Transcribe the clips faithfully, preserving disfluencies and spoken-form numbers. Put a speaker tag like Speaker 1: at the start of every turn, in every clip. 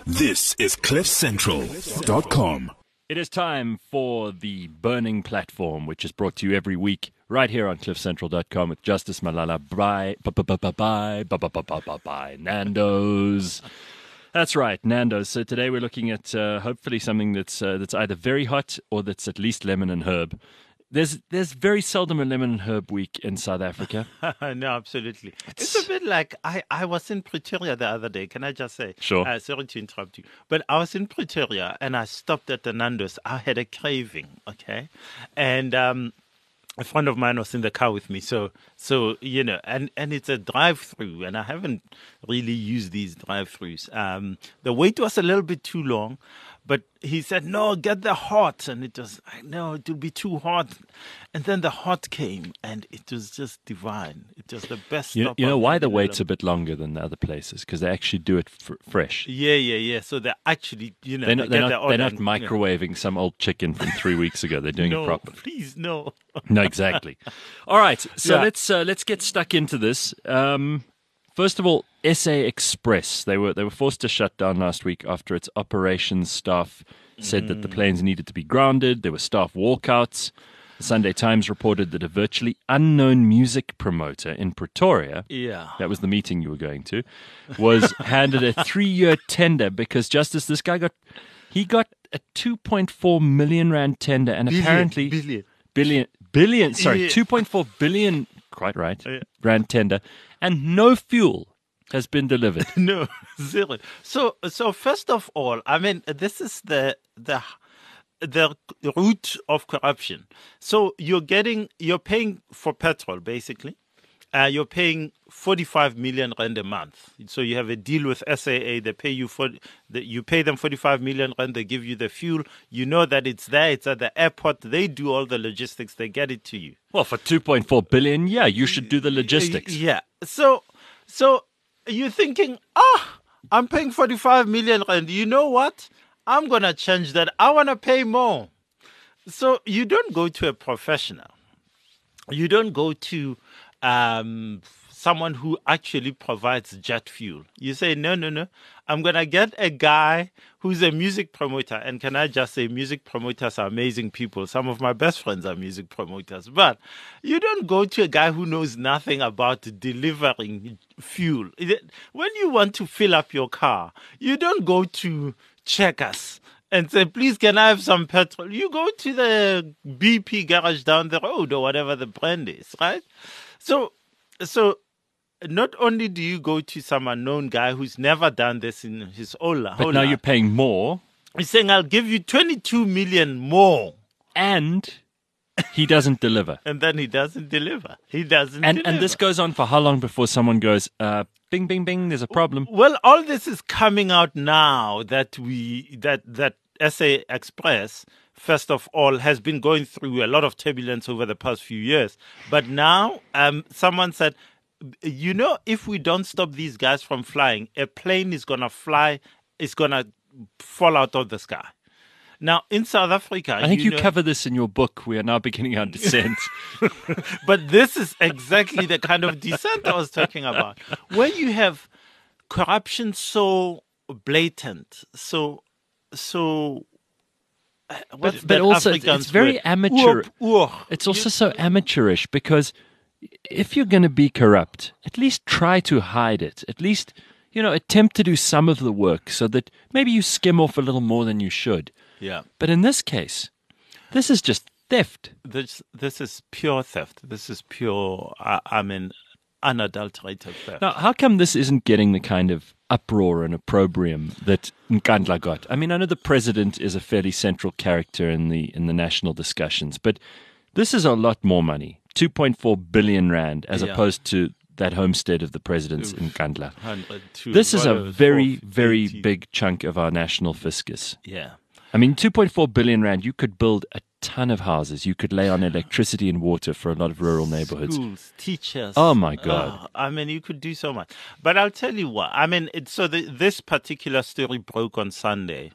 Speaker 1: This is cliff central dot com.
Speaker 2: It is time for the Burning Platform, which is brought to you every week right here on cliff central dot com with Justice Malala. Bye, bye, bye, bye, bye, bye, bye, bye, bye, bye, Nando's. That's right, Nando's. So today we're looking at uh, hopefully something that's uh, that's either very hot or that's at least lemon and herb. There's there's very seldom a lemon and herb week in South Africa.
Speaker 3: No, absolutely. It's, it's a bit like I, I was in Pretoria the other day. Can I just say?
Speaker 2: Sure.
Speaker 3: Uh, sorry to interrupt you. But I was in Pretoria and I stopped at the Nando's. I had a craving, okay? And um, a friend of mine was in the car with me. So, so you know, and, and it's a drive-through. And I haven't really used these drive-throughs. Um, the wait was a little bit too long. But he said, no, get the hot. And it was, no, it will be too hot. And then the hot came, and it was just divine. It was the best.
Speaker 2: You, you know why the wait's a bit longer than the other places? Because they actually do it f- fresh.
Speaker 3: Yeah, yeah, yeah. So they're actually, you know,
Speaker 2: they're not,
Speaker 3: they
Speaker 2: they're
Speaker 3: get
Speaker 2: not,
Speaker 3: the
Speaker 2: they're not
Speaker 3: order,
Speaker 2: microwaving
Speaker 3: you know.
Speaker 2: some old chicken from three weeks ago. They're doing
Speaker 3: no,
Speaker 2: it properly.
Speaker 3: Please, no.
Speaker 2: No, exactly. All right, so
Speaker 3: Yeah.
Speaker 2: let's uh, let's get stuck into this. Um, first of all, S A Express. They were they were forced to shut down last week after its operations staff said that the planes needed to be grounded. There were staff walkouts. The Sunday Times reported that a virtually unknown music promoter in Pretoria,
Speaker 3: Yeah.
Speaker 2: that was the meeting you were going to, was handed a three-year tender because, Justice, this guy got, he got a two point four million rand tender and
Speaker 3: Billion,
Speaker 2: apparently...
Speaker 3: billion.
Speaker 2: Billion, billion, sorry,
Speaker 3: Yeah.
Speaker 2: two point four billion, quite right,
Speaker 3: Yeah.
Speaker 2: rand tender, and no fuel has been delivered.
Speaker 3: No, zero. So, so first of all, I mean, this is the the the root of corruption. So you're getting, you're paying for petrol, basically. Uh, you're paying forty-five million rand a month. So you have a deal with S A A. They pay you for, the, you pay them forty-five million rand. They give you the fuel. You know that it's there. It's at the airport. They do all the logistics. They get it to you.
Speaker 2: Well, for two point four billion, yeah, you should do the logistics.
Speaker 3: Yeah. So, so you're thinking, ah, I'm paying forty-five million rand. You know what? I'm going to change that. I want to pay more. So you don't go to a professional. You don't go to um, someone who actually provides jet fuel. You say, no, no, no. I'm going to get a guy who's a music promoter. And can I just say, music promoters are amazing people. Some of my best friends are music promoters. But you don't go to a guy who knows nothing about delivering fuel. When you want to fill up your car, you don't go to Checkers and say, please, can I have some petrol? You go to the B P garage down the road or whatever the brand is, right? So, so not only do you go to some unknown guy who's never done this in his whole life.
Speaker 2: But now you're paying more.
Speaker 3: He's saying, I'll give you twenty-two million more.
Speaker 2: And he doesn't deliver.
Speaker 3: And then he doesn't deliver. He doesn't
Speaker 2: And
Speaker 3: deliver.
Speaker 2: and this goes on for how long before someone goes, uh, bing, bing, bing, there's a problem?
Speaker 3: Well, all this is coming out now that we that that S A Express, first of all, has been going through a lot of turbulence over the past few years. But now, um, someone said, you know, if we don't stop these guys from flying, a plane is gonna fly, is gonna fall out of the sky. Now, in South Africa...
Speaker 2: I think you,
Speaker 3: know,
Speaker 2: cover this in your book. We are now beginning our descent.
Speaker 3: But this is exactly the kind of descent I was talking about. Where you have corruption so blatant, so... so uh, what's
Speaker 2: But, but
Speaker 3: that
Speaker 2: also, it's,
Speaker 3: Afrikaans
Speaker 2: it's very
Speaker 3: word?
Speaker 2: amateur.
Speaker 3: Oop, oog.
Speaker 2: It's also so amateurish because if you're going to be corrupt, at least try to hide it. At least, you know, attempt to do some of the work so that maybe you skim off a little more than you should.
Speaker 3: Yeah.
Speaker 2: But in this case, this is just theft.
Speaker 3: This, this is pure theft. This is pure, I, I mean, unadulterated theft.
Speaker 2: Now, how come this isn't getting the kind of uproar and opprobrium that Nkandla got? I mean, I know the president is a fairly central character in the in the national discussions, but this is a lot more money, two point four billion rand, as
Speaker 3: Yeah.
Speaker 2: opposed to that homestead of the president's in Nkandla.
Speaker 3: one hundred two,
Speaker 2: This is a
Speaker 3: whatever,
Speaker 2: very,
Speaker 3: four
Speaker 2: very
Speaker 3: eighty.
Speaker 2: big chunk of our national fiscus.
Speaker 3: Yeah.
Speaker 2: I mean, two point four billion rand, you could build a ton of houses. You could lay on electricity and water for a lot of rural neighborhoods.
Speaker 3: Schools, teachers.
Speaker 2: Oh, my God.
Speaker 3: Oh, I mean, you could do so much. But I'll tell you what. I mean, it, so the, this particular story broke on Sunday.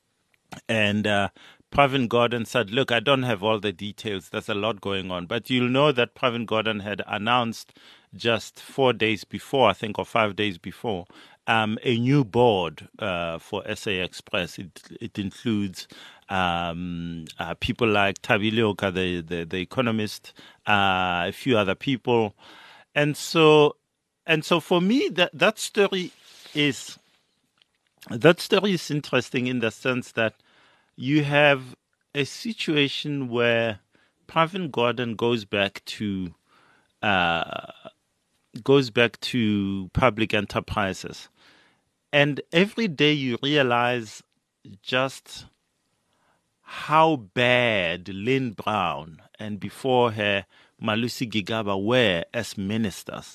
Speaker 3: And uh, Pravin Gordhan said, look, I don't have all the details. There's a lot going on. But you'll know that Pravin Gordhan had announced just four days before, I think, or five days before, um, a new board uh, for S A Express. It it includes um, uh, people like Thabile Oka, the, the the economist, uh, a few other people, and so and so for me that that story is that story is interesting in the sense that you have a situation where Pravin Gordhan goes back to uh, goes back to public enterprises, and every day you realize just how bad Lynn Brown and before her Malusi Gigaba were as ministers.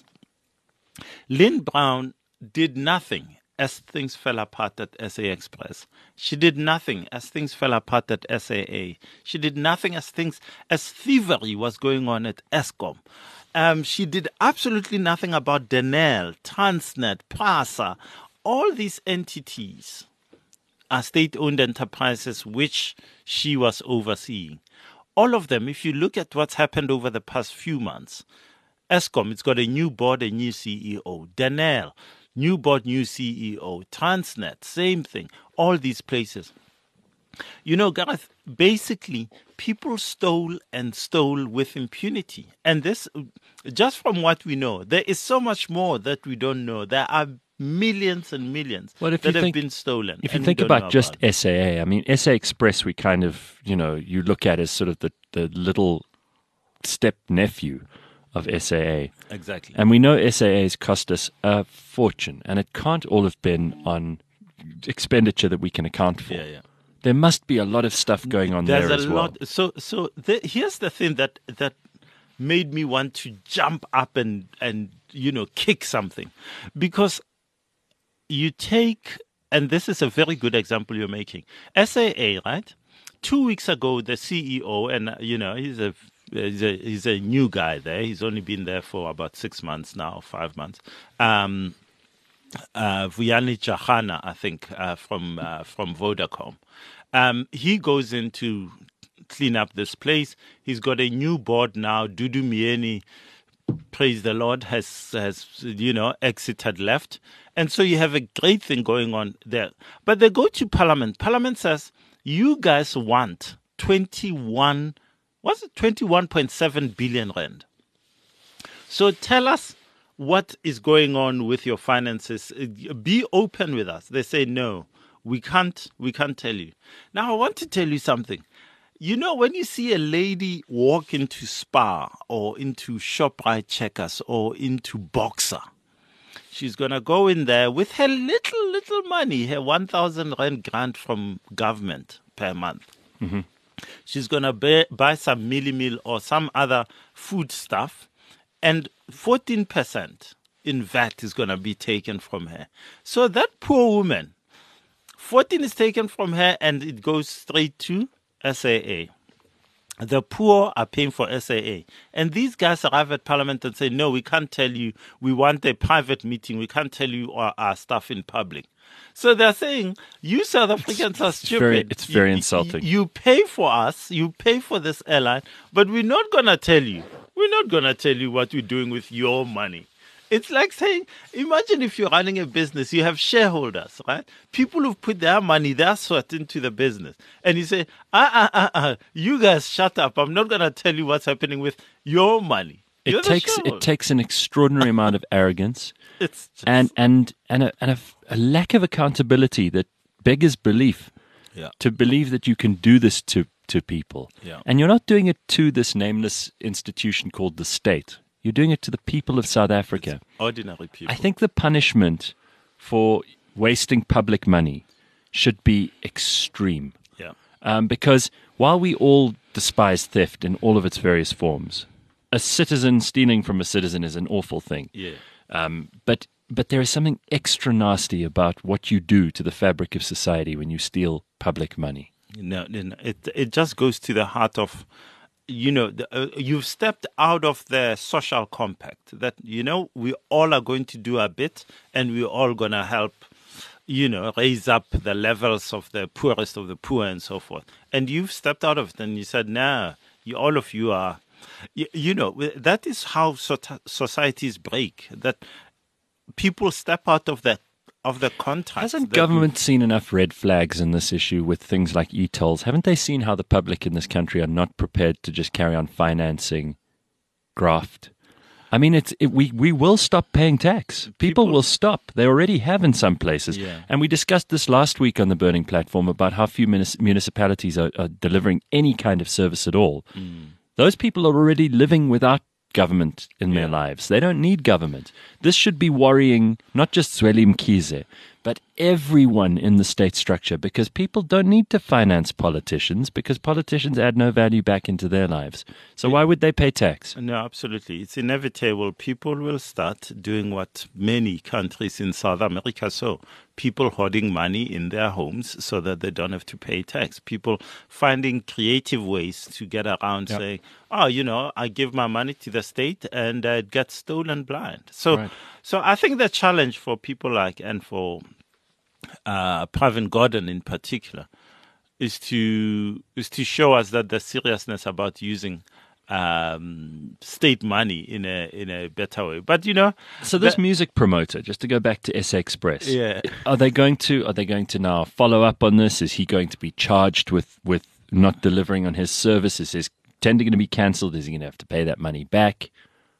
Speaker 3: Lynn Brown did nothing as things fell apart at S A Express. She did nothing as things fell apart at S A A. She did nothing as things as thievery was going on at Eskom. Um, she did absolutely nothing about Denel, Transnet, PRASA. All these entities are state-owned enterprises which she was overseeing. All of them, if you look at what's happened over the past few months, Eskom, it's got a new board, a new C E O. Denel, new board, new C E O. Transnet, same thing. All these places. You know, Gareth, basically, people stole and stole with impunity. And this, just from what we know, there is so much more that we don't know. There are millions and millions
Speaker 2: Well, if
Speaker 3: that
Speaker 2: you
Speaker 3: have
Speaker 2: think-
Speaker 3: been stolen.
Speaker 2: If you
Speaker 3: and we
Speaker 2: think
Speaker 3: don't know
Speaker 2: about just
Speaker 3: about it.
Speaker 2: S A A, I mean, S A Express, we kind of, you know, you look at as sort of the, the little step nephew of S A A.
Speaker 3: Exactly.
Speaker 2: And we know S A A has cost us a fortune, and it can't all have been on expenditure that we can account for.
Speaker 3: Yeah, yeah.
Speaker 2: There must be a lot of stuff going on
Speaker 3: There's
Speaker 2: there
Speaker 3: a
Speaker 2: as well.
Speaker 3: lot. So, so the, here's the thing that that made me want to jump up and and you know kick something, because you take, and this is a very good example you're making. S A A, right? Two weeks ago, the C E O, and uh, you know he's a he's a he's a new guy there. He's only been there for about six months now, five months. Um, uh, Vuyani Chahana, I think, uh, from uh, from Vodacom. Um, he goes in to clean up this place. He's got a new board now. Dudu Mieni, praise the Lord, has has you know exited, left, and so you have a great thing going on there. But they go to Parliament. Parliament says you guys want twenty-one, what's it, twenty-one point seven billion rand. So tell us what is going on with your finances. Be open with us. They say no. We can't, we can't tell you. Now, I want to tell you something. You know, when you see a lady walk into Spar or into ShopRite Checkers or into Boxer, she's going to go in there with her little, little money, her one thousand rand grant from government per month. Mm-hmm. She's going to buy, buy some Milli Meal or some other food stuff, and fourteen percent in V A T is going to be taken from her. So that poor woman, fourteen is taken from her and it goes straight to S A A. The poor are paying for S A A. And these guys arrive at Parliament and say, no, we can't tell you. We want a private meeting. We can't tell you our, our stuff in public. So they're saying, you South Africans are stupid.
Speaker 2: very- it's very
Speaker 3: You-
Speaker 2: insulting.
Speaker 3: You, you pay for us. You pay for this airline. But we're not going to tell you. We're not going to tell you what we're doing with your money. It's like saying, imagine if you're running a business, you have shareholders, right? People who've put their money, their sweat into the business. And you say, ah, ah, ah, ah, you guys shut up. I'm not going to tell you what's happening with your money. You're
Speaker 2: It
Speaker 3: the
Speaker 2: takes
Speaker 3: shareholder.
Speaker 2: it takes an extraordinary amount of arrogance
Speaker 3: It's just,
Speaker 2: and and and a, and a, a lack of accountability that beggars belief.
Speaker 3: yeah.
Speaker 2: To believe that you can do this to to people,
Speaker 3: Yeah.
Speaker 2: and you're not doing it to this nameless institution called the state. You're doing it to the people of South Africa.
Speaker 3: Ordinary people.
Speaker 2: I think the punishment for wasting public money should be extreme.
Speaker 3: Yeah.
Speaker 2: Um, because while we all despise theft in all of its various forms, a citizen stealing from a citizen is an awful thing.
Speaker 3: Yeah.
Speaker 2: Um, but but there is something extra nasty about what you do to the fabric of society when you steal public money.
Speaker 3: No, no, it it just goes to the heart of, you know, the, uh, you've stepped out of the social compact that, you know, we all are going to do a bit and we're all going to help, you know, raise up the levels of the poorest of the poor and so forth. And you've stepped out of it and you said, nah, you, all of you are, you, you know, that is how so- societies break, that people step out of that of the contracts.
Speaker 2: Hasn't
Speaker 3: that
Speaker 2: government seen enough red flags in this issue with things like e-tolls? Haven't they seen how the public in this country are not prepared to just carry on financing graft? I mean, it's it, we we will stop paying tax. People,
Speaker 3: People-
Speaker 2: will stop. They already have in some places.
Speaker 3: Yeah.
Speaker 2: And we discussed this last week on the Burning Platform about how few munis- municipalities are, are delivering any kind of service at all.
Speaker 3: Mm.
Speaker 2: Those people are already living without government in their
Speaker 3: Yeah.
Speaker 2: lives. They don't need government. This should be worrying not just Zweli Mkhize, but everyone in the state structure, because people don't need to finance politicians because politicians add no value back into their lives. So why would they pay tax?
Speaker 3: No, absolutely. It's inevitable. People will start doing what many countries in South America saw. People hoarding money in their homes so that they don't have to pay tax. People finding creative ways to get around
Speaker 2: Yep.
Speaker 3: saying, oh, you know, I give my money to the state and uh, it gets stolen blind. So,
Speaker 2: Right.
Speaker 3: so I think the challenge for people like, and for uh, Pravin Gordhan in particular, is to is to show us that the seriousness about using um, state money in a in a better way. But you know,
Speaker 2: So this
Speaker 3: the-
Speaker 2: music promoter, just to go back to S A Express,
Speaker 3: Yeah.
Speaker 2: are they going to are they going to now follow up on this? Is he going to be charged with, with not delivering on his service? Is his tender going to be cancelled? Is he going to have to pay that money back?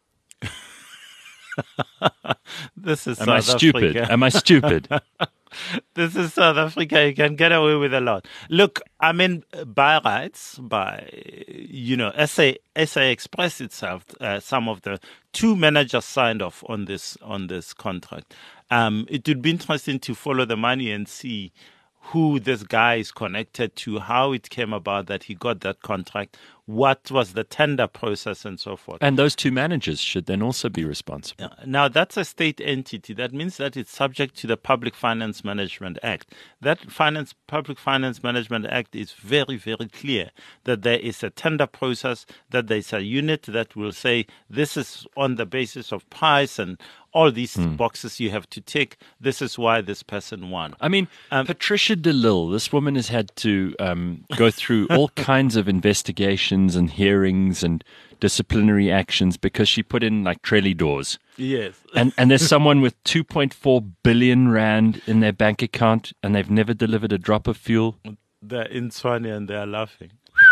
Speaker 3: this is
Speaker 2: Am
Speaker 3: South
Speaker 2: I stupid?
Speaker 3: Africa.
Speaker 2: Am I stupid?
Speaker 3: This is South Africa. You can get away with a lot. Look, I mean, by rights, by, you know, S A, S A Express itself, uh, some of the two managers signed off on this, on this contract. Um, it would be interesting to follow the money and see who this guy is connected to, how it came about that he got that contract, what was the tender process and so forth.
Speaker 2: And those two managers should then also be responsible.
Speaker 3: Yeah. Now, that's a state entity. That means that it's subject to the Public Finance Management Act. That finance, Public Finance Management Act is very, very clear that there is a tender process, that there's a unit that will say this is on the basis of price and all these boxes you have to tick. This is why this person won.
Speaker 2: I mean,
Speaker 3: Um,
Speaker 2: Patricia DeLille, this woman has had to um, go through all kinds of investigations and hearings and disciplinary actions because she put in like trelly doors.
Speaker 3: Yes.
Speaker 2: And and there's someone with two point four billion rand in their bank account and they've never delivered a drop of fuel.
Speaker 3: They're in Swane and they're laughing.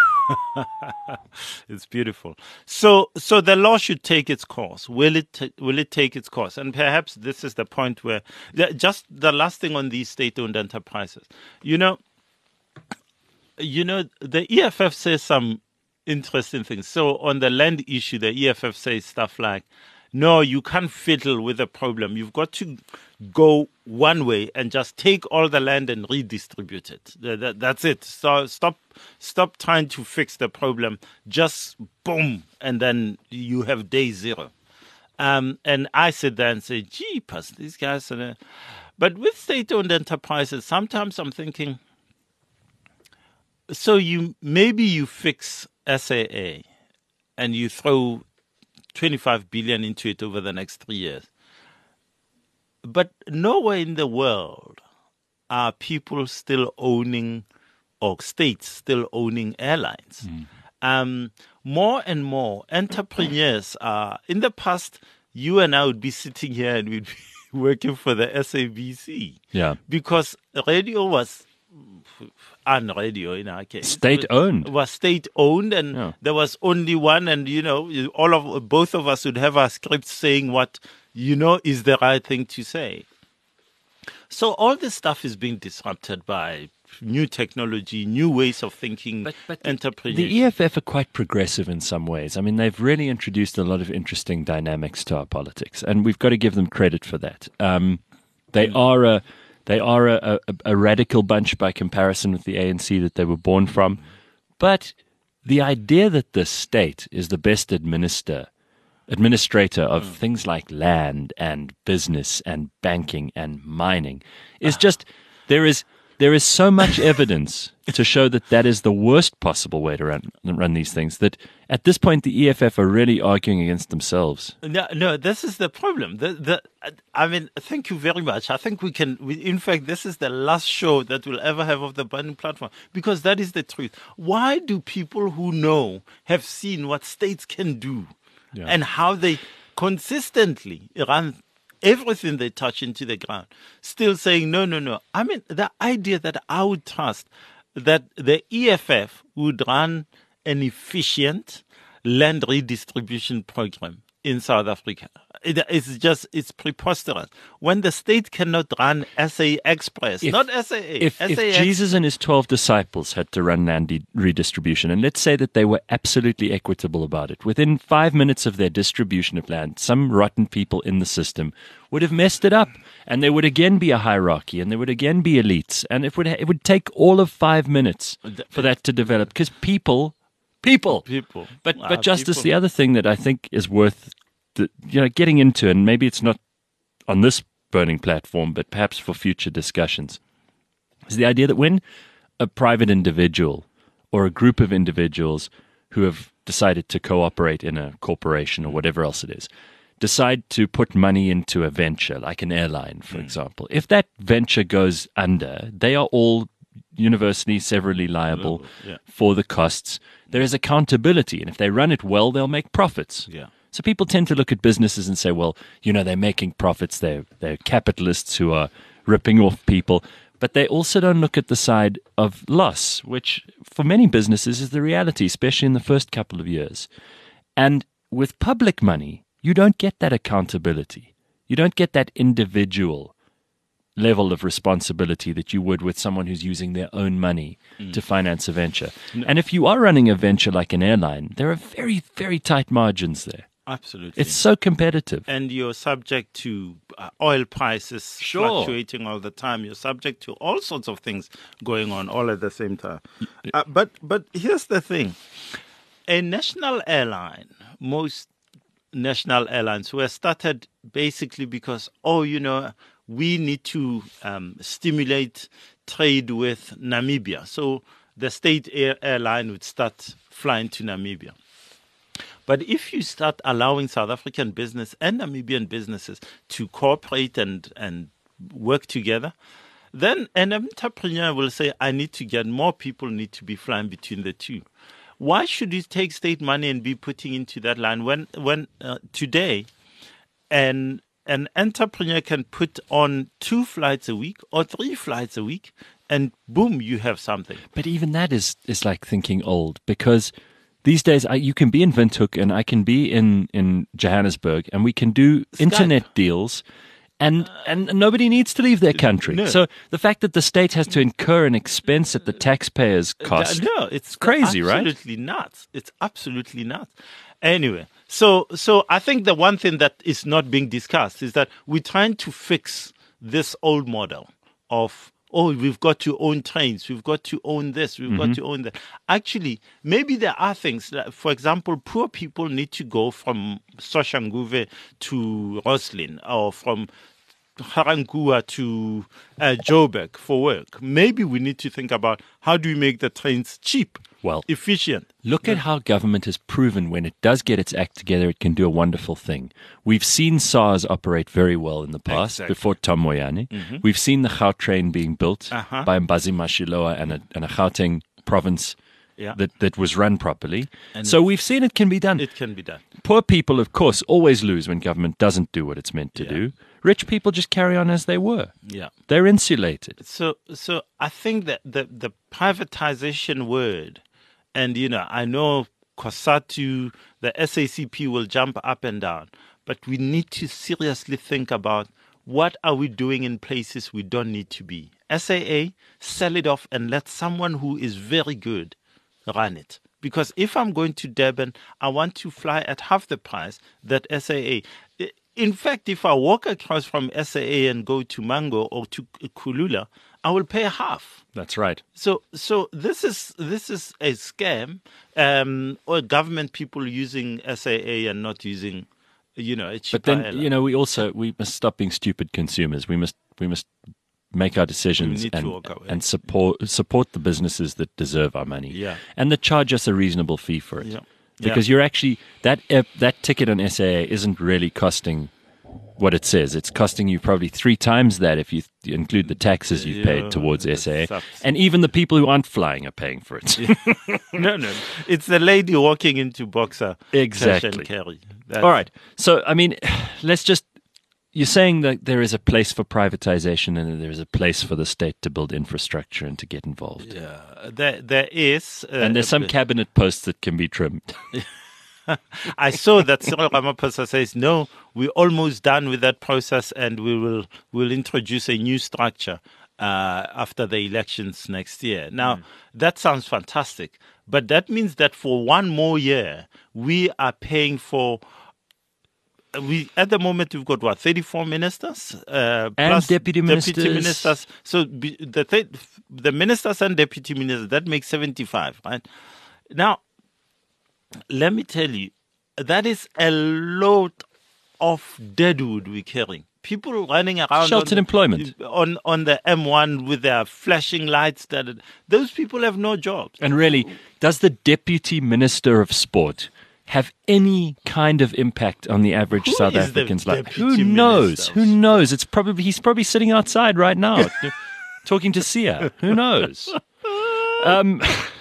Speaker 3: It's beautiful. So, so the law should take its course. Will it? ta- will it take its course? And perhaps this is the point where, the- just the last thing on these state-owned enterprises. You know, you know, the E F F says some interesting things. So on the land issue, the E F F says stuff like, no, you can't fiddle with the problem. You've got to go one way and just take all the land and redistribute it. That, that- that's it. So stop, stop trying to fix the problem. Just boom, and then you have day zero. Um, and I sit there and say, gee, pass these guys. Are the-" But with state-owned enterprises, sometimes I'm thinking, so you maybe you fix S A A and you throw twenty-five billion into it over the next three years. But nowhere in the world are people still owning, or states still owning airlines. Um, more and more entrepreneurs are, in the past, you and I would be sitting here and we'd be working for the S A B C.
Speaker 2: Yeah.
Speaker 3: Because radio was, and radio in our case.
Speaker 2: State owned.
Speaker 3: Was state owned, and
Speaker 2: Yeah.
Speaker 3: there was only one, and you know, you- all of both of us would have our scripts saying what you know is the right thing to say. So all this stuff is being disrupted by new technology, new ways of thinking,
Speaker 2: But, but the,
Speaker 3: entrepreneurship.
Speaker 2: the E F F are quite progressive in some ways. I mean, they've really introduced a lot of interesting dynamics to our politics, and we've got to give them credit for that. Um, they are a they are a, a, a radical bunch by comparison with the A N C that they were born from, but the idea that the state is the best administer administrator of things like land and business and banking and mining is just there is there is so much evidence to show that that is the worst possible way to run run these things that at this point the E F F are really arguing against themselves.
Speaker 3: No, no, this is the problem. The, the, I mean, thank you very much. I think we can, we, in fact, this is the last show that we'll ever have of the Burning Platform, because that is the truth. Why do people who know, have seen what states can do
Speaker 2: Yeah.
Speaker 3: and how they consistently run everything they touch into the ground, still saying, no, no, no. I mean, the idea that I would trust that the E F F would run an efficient land redistribution program in South Africa. It, it's just, it's preposterous. When the state cannot run S A Express,
Speaker 2: If-
Speaker 3: not S A A.
Speaker 2: If,
Speaker 3: S
Speaker 2: if
Speaker 3: A X
Speaker 2: Jesus and his twelve disciples had to run land de- redistribution, and let's say that they were absolutely equitable about it, within five minutes of their distribution of land, some rotten people in the system would have messed it up, and there would again be a hierarchy, and there would again be elites, and it would ha- it would take all of five minutes for that to develop, because people, people,
Speaker 3: people.
Speaker 2: But
Speaker 3: Ah,
Speaker 2: but Justice,
Speaker 3: people.
Speaker 2: the other thing that I think is worth the, you know getting into, and maybe it's not on this burning platform, but perhaps for future discussions, is the idea that when a private individual or a group of individuals who have decided to cooperate in a corporation or whatever else it is, decide to put money into a venture, like an airline, for example, if that venture goes under, they are all universally, severally liable
Speaker 3: yeah.
Speaker 2: for the costs. There is accountability, and if they run it well, they'll make profits.
Speaker 3: Yeah.
Speaker 2: So people tend to look at businesses and say, well, you know, they're making profits. They're, they're capitalists who are ripping off people. But they also don't look at the side of loss, which for many businesses is the reality, especially in the first couple of years. And with public money, you don't get that accountability. You don't get that individual level of responsibility that you would with someone who's using their own money
Speaker 3: Mm.
Speaker 2: to finance a venture. And if you are running a venture like an airline, there are very, very tight margins there.
Speaker 3: Absolutely.
Speaker 2: It's so competitive.
Speaker 3: And you're subject to uh, oil prices
Speaker 2: Sure.
Speaker 3: fluctuating all the time. You're subject to all sorts of things going on all at the same time. Uh, but but here's the thing: a national airline, most national airlines were started basically because, oh, you know, we need to um, stimulate trade with Namibia. So the state air- airline would start flying to Namibia. But if you start allowing South African business and Namibian businesses to cooperate and, and work together, then an entrepreneur will say, I need to get more people need to be flying between the two. Why should you take state money and be putting into that line when when uh, today an an entrepreneur can put on two flights a week or three flights a week, and boom, you have something.
Speaker 2: But even that is, is like thinking old, because these days I, you can be in Windhoek and I can be in, in Johannesburg, and we can do internet deals, and, and nobody needs to leave their country.
Speaker 3: no.
Speaker 2: So the fact that the state has to incur an expense at the taxpayer's cost,
Speaker 3: No, it's
Speaker 2: crazy, right?
Speaker 3: Absolutely nuts. It's absolutely nuts. Anyway, so so I think the one thing that is not being discussed is that we're trying to fix this old model of, oh, we've got to own trains, we've got to own this, we've got to own that. Actually, maybe there are things that, for example, poor people need to go from Soshanguve to Roslin, or from Harangua to uh, Joburg for work. Maybe we need to think about how do we make the trains cheap,
Speaker 2: Well,
Speaker 3: efficient.
Speaker 2: look at how government has proven when it does get its act together, it can do a wonderful thing. We've seen SARS operate very well in the past,
Speaker 3: Exactly.
Speaker 2: before Tom Moyane. We've seen the Gautrain being built
Speaker 3: Uh-huh.
Speaker 2: by Mbazi Mashiloa and a, and a Gauteng province
Speaker 3: Yeah.
Speaker 2: that, that was run properly. So we've seen it can be done.
Speaker 3: It can be done.
Speaker 2: Poor people, of course, always lose when government doesn't do what it's meant to
Speaker 3: Yeah.
Speaker 2: do. Rich people just carry on as they were.
Speaker 3: Yeah.
Speaker 2: They're insulated.
Speaker 3: So, so I think that the, the privatization word, and, you know, I know COSATU, the S A C P will jump up and down, but we need to seriously think about what are we doing in places we don't need to be. S A A, sell it off and let someone who is very good run it. Because if I'm going to Durban, I want to fly at half the price that S A A. I- In fact, if I walk across from S A A and go to Mango or to Kulula, I will pay half.
Speaker 2: That's right.
Speaker 3: So, so this is this is a scam, um, or government people using S A A and not using, you know, a cheaper
Speaker 2: But then,
Speaker 3: airline.
Speaker 2: you know, we also we must stop being stupid consumers. We must we must make our decisions
Speaker 3: need to
Speaker 2: and
Speaker 3: walk away.
Speaker 2: and support support the businesses that deserve our money.
Speaker 3: Yeah.
Speaker 2: And that charge us a reasonable fee for it.
Speaker 3: Yeah.
Speaker 2: Because you're actually that uh, that ticket on S A A isn't really costing what it says. It's costing you probably three times that if you th- include the taxes you've
Speaker 3: Yeah,
Speaker 2: paid towards S A A.
Speaker 3: that's
Speaker 2: And even the people who aren't flying are paying for it.
Speaker 3: no, no, it's the lady walking into Boxer. Cash
Speaker 2: Exactly.
Speaker 3: and carry. That's,
Speaker 2: All right. So, I mean, let's just you're saying that there is a place for privatization and there is a place for the state to build infrastructure and to get involved.
Speaker 3: Yeah, there there is, uh,
Speaker 2: and there's some cabinet posts that can be trimmed.
Speaker 3: I saw that Cyril Ramaphosa says, no, we're almost done with that process and we will will introduce a new structure uh, after the elections next year. Now, mm. that sounds fantastic, but that means that for one more year, we are paying for... We at the moment we've got what thirty-four ministers uh,
Speaker 2: and
Speaker 3: plus
Speaker 2: deputy ministers.
Speaker 3: Deputy ministers. So be, the th- the ministers and deputy ministers, that makes seventy-five, right? Now, let me tell you, that is a lot of deadwood we're carrying. People running around
Speaker 2: sheltered
Speaker 3: on the,
Speaker 2: employment
Speaker 3: on on the M one with their flashing lights. That those people have no jobs.
Speaker 2: And really, does the deputy minister of sport have any kind of impact on the average
Speaker 3: Who
Speaker 2: South
Speaker 3: is
Speaker 2: African's
Speaker 3: the
Speaker 2: life? Who
Speaker 3: deputy
Speaker 2: knows?
Speaker 3: minister?
Speaker 2: Who knows? It's probably he's probably sitting outside right now talking to Sia. Who knows? Um,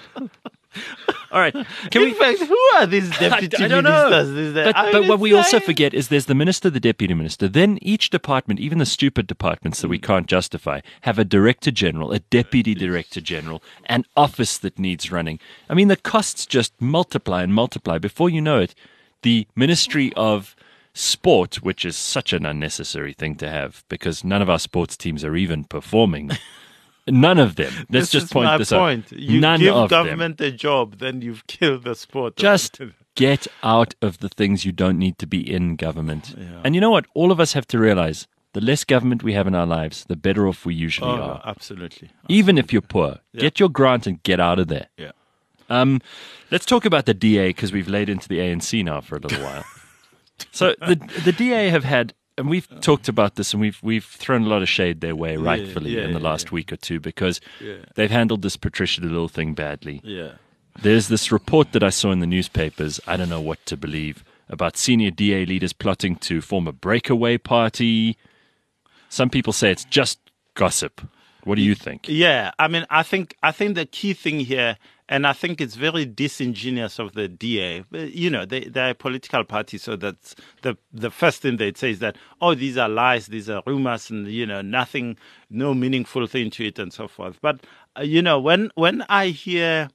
Speaker 2: all right. Can
Speaker 3: In
Speaker 2: we?
Speaker 3: fact, who are these deputy
Speaker 2: I, I don't
Speaker 3: ministers?
Speaker 2: know.
Speaker 3: Is there,
Speaker 2: But,
Speaker 3: I
Speaker 2: but
Speaker 3: mean,
Speaker 2: what we
Speaker 3: it's
Speaker 2: also
Speaker 3: like-
Speaker 2: forget is there's the minister, the deputy minister. Then each department, even the stupid departments that we can't justify, have a director general, a deputy director general, an office that needs running. I mean, the costs just multiply and multiply. Before you know it, the Ministry of Sport, which is such an unnecessary thing to have because none of our sports teams are even performing. None of them. Let's
Speaker 3: this
Speaker 2: just
Speaker 3: is
Speaker 2: point
Speaker 3: my
Speaker 2: this
Speaker 3: point.
Speaker 2: out.
Speaker 3: You
Speaker 2: None
Speaker 3: give
Speaker 2: of them.
Speaker 3: government a job, then you've killed the sport.
Speaker 2: Just get out of the things you don't need to be in government.
Speaker 3: Yeah.
Speaker 2: And you know what? All of us have to realize the less government we have in our lives, the better off we usually
Speaker 3: Oh,
Speaker 2: are.
Speaker 3: absolutely.
Speaker 2: Even if you're poor,
Speaker 3: Yeah.
Speaker 2: get your grant and get out of there.
Speaker 3: Yeah.
Speaker 2: Um, let's talk about the D A because we've laid into the A N C now for a little while. So the the D A have had, and we've talked about this, and we've we've thrown a lot of shade their way, rightfully,
Speaker 3: yeah,
Speaker 2: in the
Speaker 3: yeah,
Speaker 2: last
Speaker 3: yeah.
Speaker 2: week or two because
Speaker 3: Yeah.
Speaker 2: they've handled this Patricia Little thing badly.
Speaker 3: Yeah.
Speaker 2: There's this report that I saw in the newspapers. I don't know what to believe about senior D A leaders plotting to form a breakaway party. Some people say it's just gossip. What do you think?
Speaker 3: Yeah, I mean, I think I think the key thing here, and I think it's very disingenuous of the D A. You know, they they're a political party, so that's the the first thing they'd say is that, oh, these are lies, these are rumors, and you know, nothing, no meaningful thing to it, and so forth. But uh, you know, when when I hear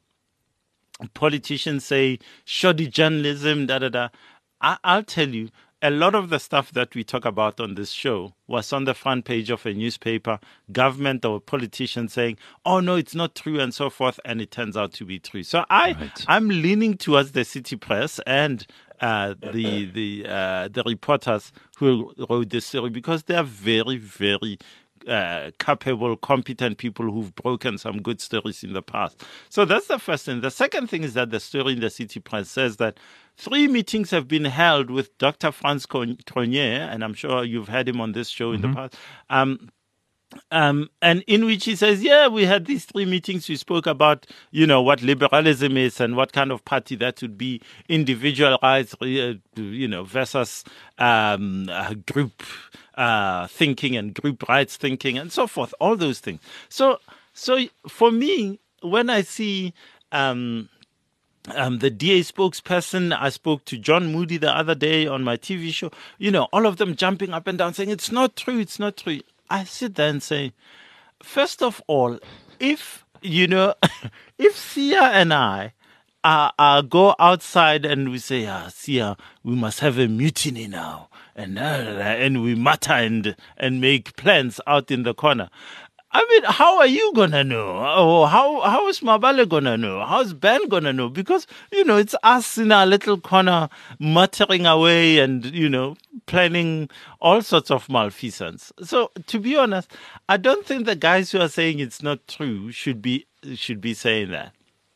Speaker 3: politicians say shoddy journalism, da da da, I, I'll tell you. A lot of the stuff that we talk about on this show was on the front page of a newspaper, government or politicians saying, oh, no, it's not true and so forth. And it turns out to be true. So I,
Speaker 2: Right.
Speaker 3: I'm leaning towards the City Press and uh, the the uh, the reporters who wrote this story because they are very, very uh, capable, competent people who've broken some good stories in the past. So that's the first thing. The second thing is that the story in the City Press says that three meetings have been held with Doctor Franz Cronje, and I'm sure you've had him on this show in the past, um, um, and in which he says, yeah, we had these three meetings. We spoke about, you know, what liberalism is and what kind of party that would be, individual rights, uh, you know, versus um, uh, group uh, thinking and group rights thinking and so forth, all those things. So, so for me, when I see... Um, Um, the D A spokesperson, I spoke to John Moody the other day on my T V show, you know, all of them jumping up and down saying, it's not true, it's not true. I sit there and say, first of all, if, you know, if Sia and I uh, uh, go outside and we say, ah, Sia, we must have a mutiny now, and, uh, and we mutter and, and make plans out in the corner. I mean, how are you gonna know? Or how how is Mabale gonna know? How's Ben gonna know? Because, you know, it's us in our little corner muttering away and, you know, planning all sorts of malfeasance. So, to be honest, I don't think the guys who are saying it's not true should be should be saying that.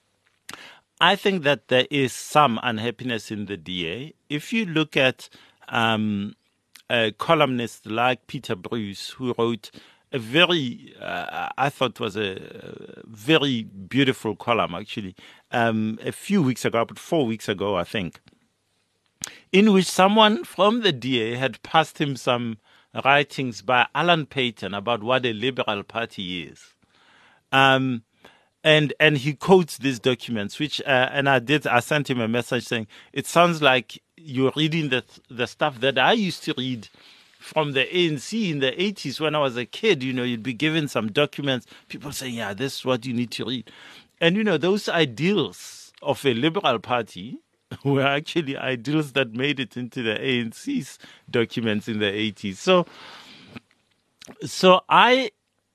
Speaker 3: I think that there is some unhappiness in the D A. If you look at um, a columnist like Peter Bruce, who wrote a very, uh, I thought was a very beautiful column, actually, um, a few weeks ago, about four weeks ago, I think, in which someone from the D A had passed him some writings by Alan Paton about what a liberal party is. Um, and and he quotes these documents, which, uh, and I did, I sent him a message saying, it sounds like you're reading the the stuff that I used to read from the A N C in the eighties when I was a kid. You know, you'd be given some documents, people saying, yeah, this is what you need to read. And, you know, those ideals of a liberal party were actually ideals that made it into the A N C's documents in the eighties. So, so I...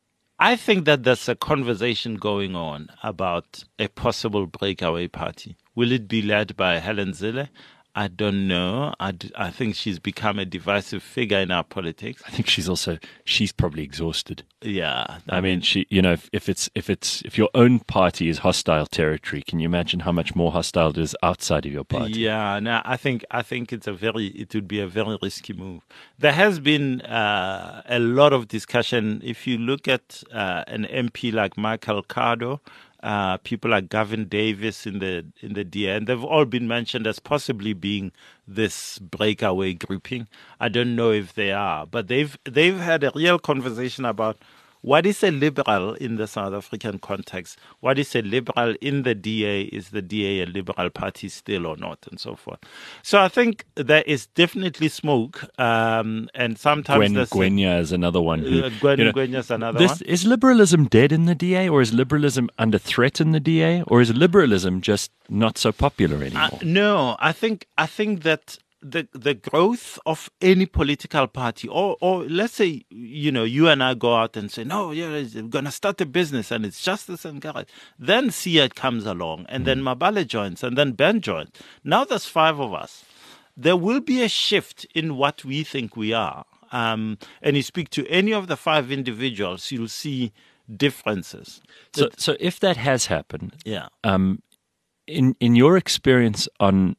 Speaker 3: I think that there's a conversation going on about a possible breakaway party. Will it be led by Helen Zille? I don't know. I, d- I think she's become a divisive figure in our politics.
Speaker 2: I think she's also she's probably exhausted.
Speaker 3: Yeah,
Speaker 2: I, I mean, mean, she you know if, if it's if it's if your own party is hostile territory, can you imagine how much more hostile it is outside of your party?
Speaker 3: Yeah, no, I think I think it's a very it would be a very risky move. There has been uh, a lot of discussion. If you look at uh, an M P like Michael Cardo, Uh, people like Gavin Davis in the in the D A, and they've all been mentioned as possibly being this breakaway grouping. I don't know if they are, but they've they've had a real conversation about what is a liberal in the South African context. What is a liberal in the D A? Is the D A a liberal party still or not, and so forth. So I think there is definitely smoke, um, and sometimes
Speaker 2: Gwen,
Speaker 3: there's
Speaker 2: Gwenya is another one. Who,
Speaker 3: uh, Gwen,
Speaker 2: you know,
Speaker 3: Gwenya is another
Speaker 2: this,
Speaker 3: one.
Speaker 2: Is liberalism dead in the D A, or is liberalism under threat in the D A, or is liberalism just not so popular anymore?
Speaker 3: Uh, no, I think I think that the the growth of any political party, or or let's say, you know, you and I go out and say, no, yeah, we're going to start a business and it's Justice and Gareth. Then Siad comes along, and mm. then Mabale joins, and then Ben joins. Now there's five of us. There will be a shift in what we think we are. Um, and you speak to any of the five individuals, you'll see differences.
Speaker 2: So, so if that has happened,
Speaker 3: yeah.
Speaker 2: Um, in in your experience on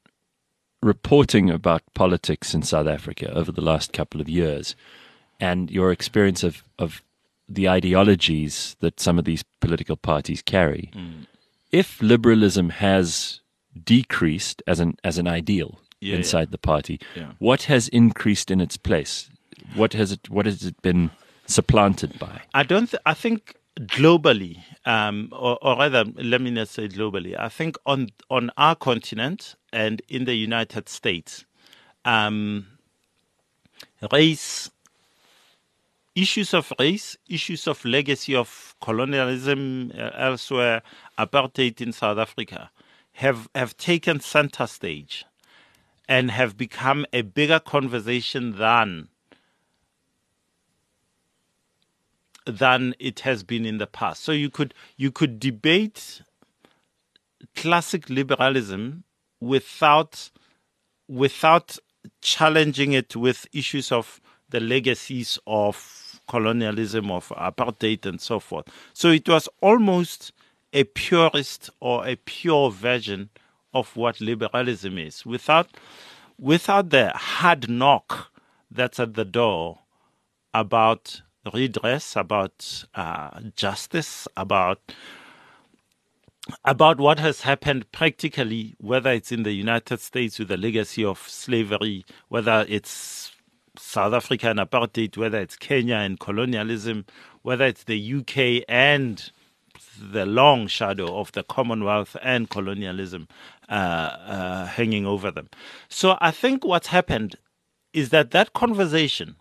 Speaker 2: reporting about politics in South Africa over the last couple of years, and your experience of, of the ideologies that some of these political parties carry, mm. if liberalism has decreased as an as an ideal yeah, inside yeah. the party, yeah. what has increased in its place? What has it what has it been supplanted by?
Speaker 3: I don't. Th- I think globally, um, or, or rather, let me not say globally. I think on on our continent and in the United States, um, race, issues of race, issues of legacy of colonialism uh, elsewhere, apartheid in South Africa, have, have taken center stage and have become a bigger conversation than than it has been in the past. So you could you could debate classic liberalism without without challenging it with issues of the legacies of colonialism, of apartheid, and so forth. So it was almost a purist or a pure version of what liberalism is, without without the hard knock that's at the door about redress, about uh, justice, about about what has happened practically, whether it's in the United States with the legacy of slavery, whether it's South Africa and apartheid, whether it's Kenya and colonialism, whether it's the U K and the long shadow of the Commonwealth and colonialism uh, uh, hanging over them. So I think what's happened is that that conversation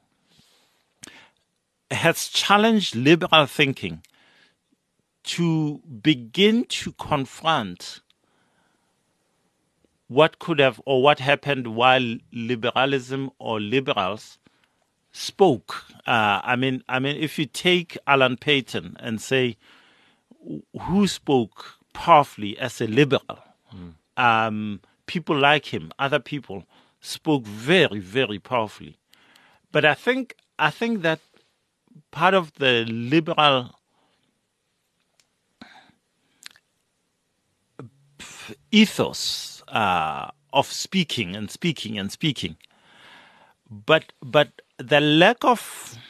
Speaker 3: has challenged liberal thinking to begin to confront what could have or what happened while liberalism or liberals spoke. Uh, I mean, I mean, if you take Alan Paton and say who spoke powerfully as a liberal, mm. um, people like him, other people spoke very, very powerfully. But I think I think that part of the liberal ethos uh, of speaking and speaking and speaking, but but the lack of,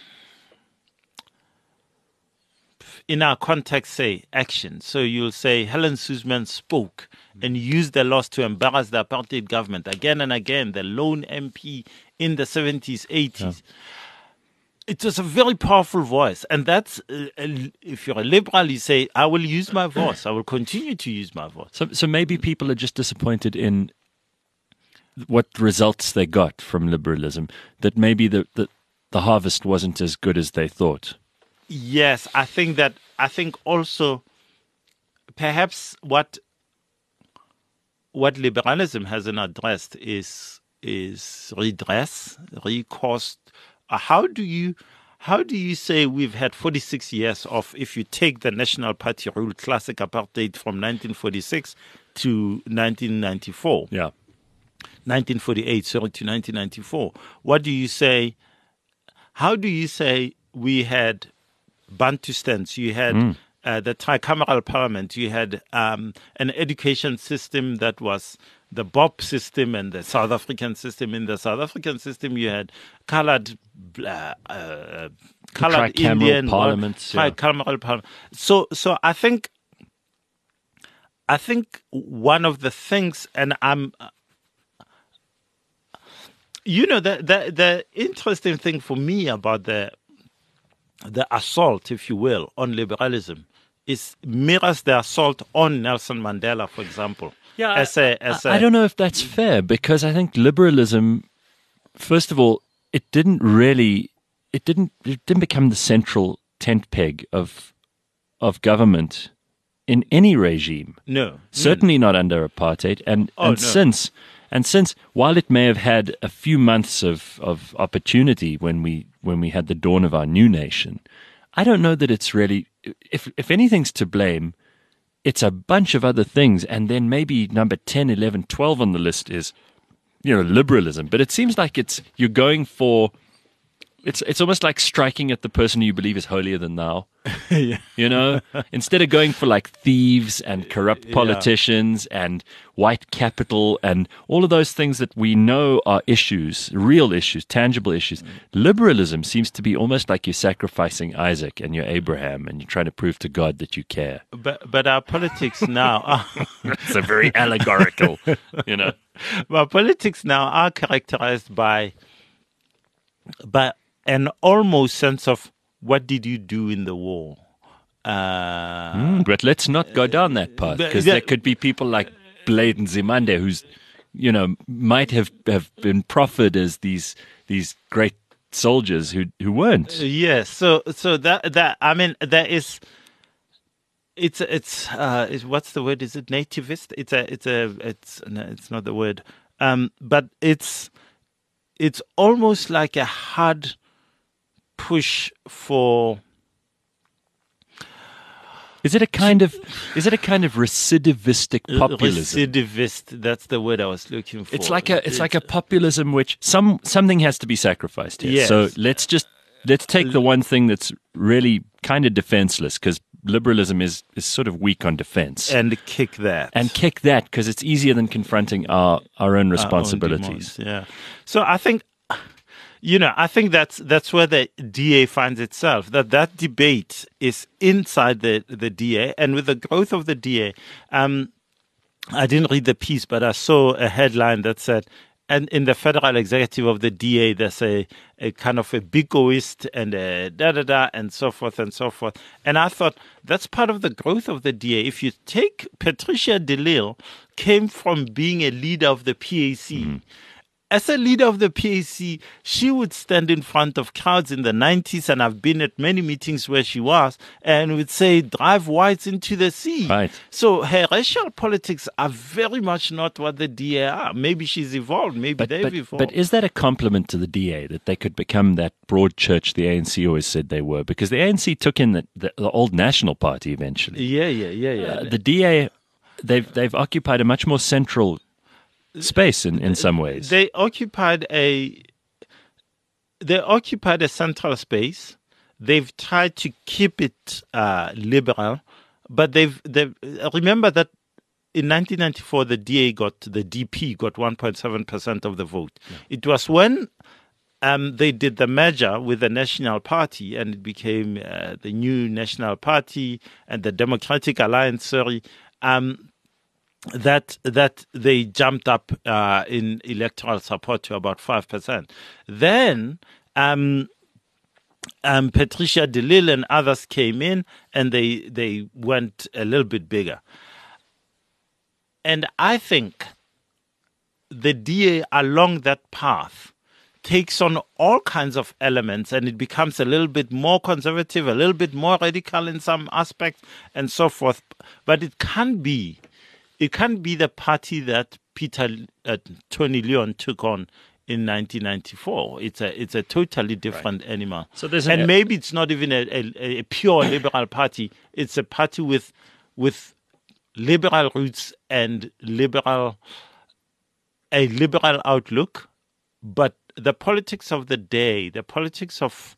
Speaker 3: in our context, say action. So you'll say Helen Suzman spoke and used the laws to embarrass the apartheid government again and again. The lone M P in the seventies, eighties. Yeah. It was a very powerful voice. And that's, uh, if you're a liberal, you say, I will use my voice. I will continue to use my voice.
Speaker 2: So, so maybe people are just disappointed in what results they got from liberalism, that maybe the, the, the harvest wasn't as good as they thought.
Speaker 3: Yes, I think that I think also perhaps what what liberalism hasn't addressed is is redress, recourse. Uh, how do you how do you say we've had forty-six years of, if you take the National Party rule, classic apartheid from nineteen forty-six to nineteen ninety-four,
Speaker 2: Yeah.
Speaker 3: nineteen forty-eight, sorry, to nineteen ninety-four. What do you say? How do you say we had Bantustans, you had
Speaker 2: Mm.
Speaker 3: uh, the tricameral parliament, you had um, an education system that was the B O P system and the South African system. In the South African system, you had colored, uh, uh, colored
Speaker 2: tricameral
Speaker 3: Indian
Speaker 2: parliaments, yeah.
Speaker 3: tricameral parliament. So, so I think, I think one of the things, and I'm. You know, the, the the interesting thing for me about the the assault, if you will, on liberalism is mirrors the assault on Nelson Mandela, for example.
Speaker 2: Yeah,
Speaker 3: as a, as
Speaker 2: I
Speaker 3: a,
Speaker 2: I don't know if that's fair, because I think liberalism, first of all, it didn't really, it didn't, it didn't become the central tent peg of of government in any regime.
Speaker 3: No,
Speaker 2: Certainly not under apartheid, and
Speaker 3: Oh,
Speaker 2: and
Speaker 3: no.
Speaker 2: since and since while it may have had a few months of, of opportunity when we when we had the dawn of our new nation, I don't know that it's really, if if anything's to blame, it's a bunch of other things, and then maybe number ten, eleven, twelve on the list is, you know, liberalism. But it seems like it's you're going for, it's it's almost like striking at the person who you believe is holier than thou.
Speaker 3: yeah.
Speaker 2: You know, instead of going for like thieves and corrupt politicians and white capital and all of those things that we know are issues, real issues, tangible issues, liberalism seems to be almost like you're sacrificing Isaac and you're Abraham and you're trying to prove to God that you care.
Speaker 3: But but our politics now, are,
Speaker 2: It's a very allegorical, you know.
Speaker 3: our politics now are characterized by by an almost sense of what did you do in the war. Uh,
Speaker 2: Mm, but let's not go down that path,
Speaker 3: the-
Speaker 2: because
Speaker 3: the-
Speaker 2: there could be people like Blade and Zimande who's, you know, might have, have been proffered as these these great soldiers who who weren't.
Speaker 3: Yes, so so that that I mean there is. It's it's uh it's, what's the word? Is it nativist? It's a it's a it's no, it's not the word. Um, but it's it's almost like a hard push for.
Speaker 2: Is it a kind of is it a kind of recidivistic populism?
Speaker 3: Recidivist. That's the word I was looking for.
Speaker 2: It's like a it's like a populism which some something has to be sacrificed here.
Speaker 3: Yes.
Speaker 2: So let's just let's take the one thing that's really kind of defenseless, because liberalism is is sort of weak on defense,
Speaker 3: and kick that
Speaker 2: and kick that because it's easier than confronting our our own
Speaker 3: our own
Speaker 2: responsibilities.
Speaker 3: demands, yeah. So I think, you know, I think that's that's where the D A finds itself. That that debate is inside the the D A, and with the growth of the D A, um, I didn't read the piece, but I saw a headline that said, and in the federal executive of the D A, there's a, a kind of a bigoist and a da da da and so forth and so forth. And I thought that's part of the growth of the D A. If you take Patricia de Lille, came from being a leader of the P A C. Mm-hmm. As a leader of the P A C, she would stand in front of crowds in the nineties, and I've been at many meetings where she was, and would say, drive whites into the sea.
Speaker 2: Right.
Speaker 3: So her racial politics are very much not what the D A are. Maybe she's evolved, maybe
Speaker 2: But,
Speaker 3: they've
Speaker 2: but,
Speaker 3: evolved.
Speaker 2: but is that a compliment to the D A that they could become that broad church the A N C always said they were? Because the A N C took in the, the, the old National Party eventually.
Speaker 3: yeah, yeah, yeah, yeah.
Speaker 2: Uh, the D A, they've they've occupied a much more central space in, in some ways.
Speaker 3: They occupied a they occupied a central space. They've tried to keep it uh, liberal, but they've they remember that in nineteen ninety-four the D A got the D P got one point seven percent of the vote. Yeah. It was when um, they did the merger with the National Party, and it became uh, the new National Party and the Democratic Alliance. Sorry. Um, that that they jumped up uh, in electoral support to about five percent. Then um, um, Patricia de Lille and others came in, and they they went a little bit bigger. And I think the D A along that path takes on all kinds of elements and it becomes a little bit more conservative, a little bit more radical in some aspects, and so forth. But it can be, it can be the party that Peter uh, Tony Leon took on in nineteen ninety-four. It's a it's a totally different right. animal.
Speaker 2: So there's
Speaker 3: and
Speaker 2: an,
Speaker 3: maybe it's not even a, a, a pure liberal party. It's a party with with liberal roots and liberal a liberal outlook, but the politics of the day, the politics of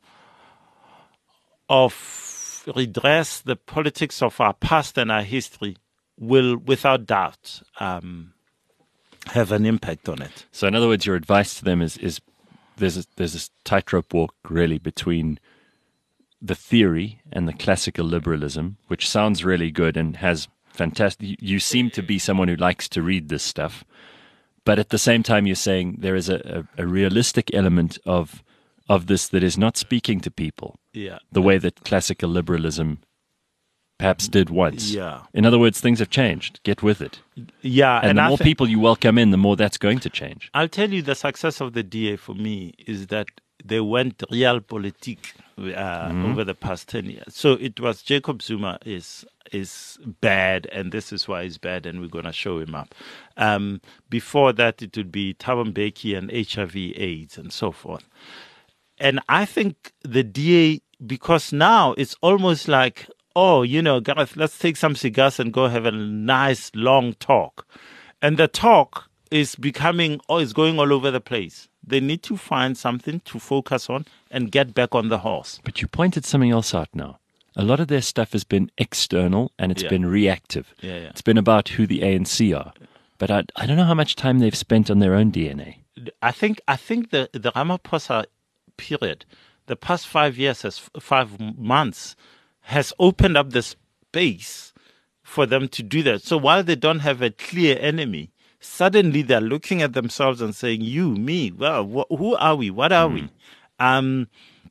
Speaker 3: of redress, the politics of our past and our history will, without doubt, um, have an impact on it.
Speaker 2: So, in other words, your advice to them is is there's a, there's this tightrope walk really between the theory and the classical liberalism, which sounds really good and has fantastic. You seem to be someone who likes to read this stuff. But at the same time, you're saying there is a, a, a realistic element of of this that is not speaking to people
Speaker 3: yeah.
Speaker 2: the way that classical liberalism perhaps did once.
Speaker 3: Yeah.
Speaker 2: In other words, things have changed. Get with it.
Speaker 3: Yeah.
Speaker 2: And, and the I more th- people you welcome in, the more that's going to change.
Speaker 3: I'll tell you the success of the D A for me is that they went realpolitik uh, mm-hmm. over the past ten years. So it was Jacob Zuma is is bad, and this is why he's bad, and we're going to show him up. Um, before that, it would be Thabo Mbeki and H I V AIDS and so forth. And I think the D A, because now it's almost like, oh, you know, Gareth, let's take some cigars and go have a nice long talk. And the talk is becoming, oh, it's going all over the place. They need to find something to focus on and get back on the horse.
Speaker 2: But you pointed something else out now. A lot of their stuff has been external and it's
Speaker 3: yeah.
Speaker 2: been reactive.
Speaker 3: Yeah, yeah.
Speaker 2: It's been about who the A N C are. But I, I don't know how much time they've spent on their own D N A.
Speaker 3: I think I think the, the Ramaphosa period, the past five years, has five months, has opened up the space for them to do that. So while they don't have a clear enemy, suddenly they're looking at themselves and saying, you, me, well, wh- who are we? What are mm. we? Um,